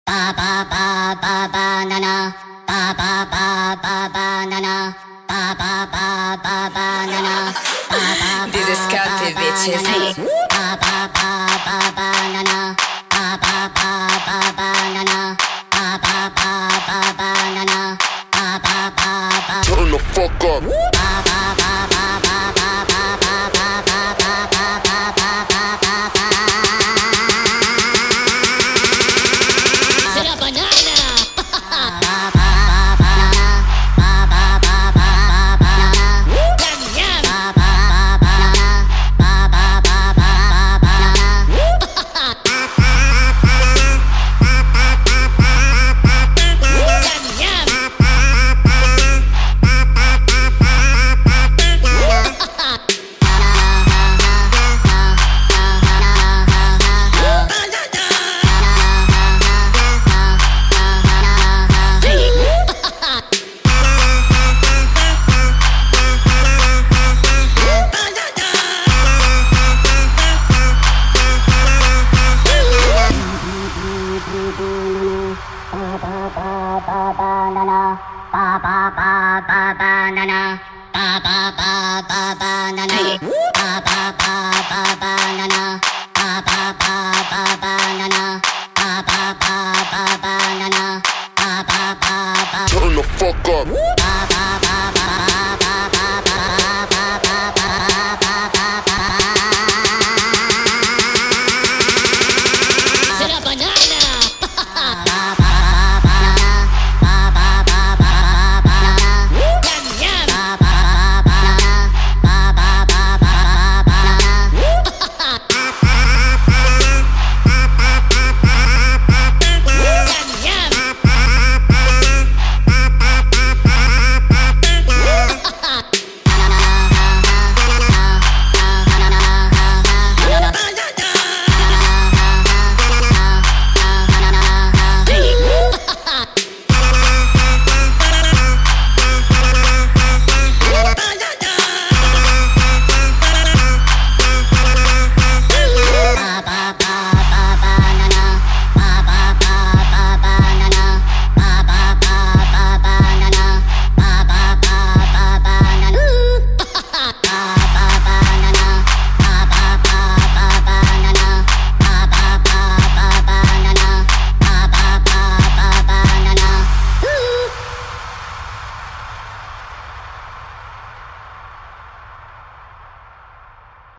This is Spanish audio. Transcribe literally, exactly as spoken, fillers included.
ba ba ba ba banana, ba ba ba ba banana, ba ba ba ba banana, ba ba ba. This is Scotty, bitches. Ba ba ba ba banana, ba ba ba ba banana, ba ba ba ba banana, ba ba ba ba. Turn the fuck up. Ba ba ba ba ba ba ba ba ba ba ba ba ba ba ba ba. C'est la banane. Banana, ba ba ba ba banana, ba ba ba ba banana, ba ba ba ba banana, ba ba ba ba banana, ba ba ba ba banana, ba ba ba ba. Turn the fuck up.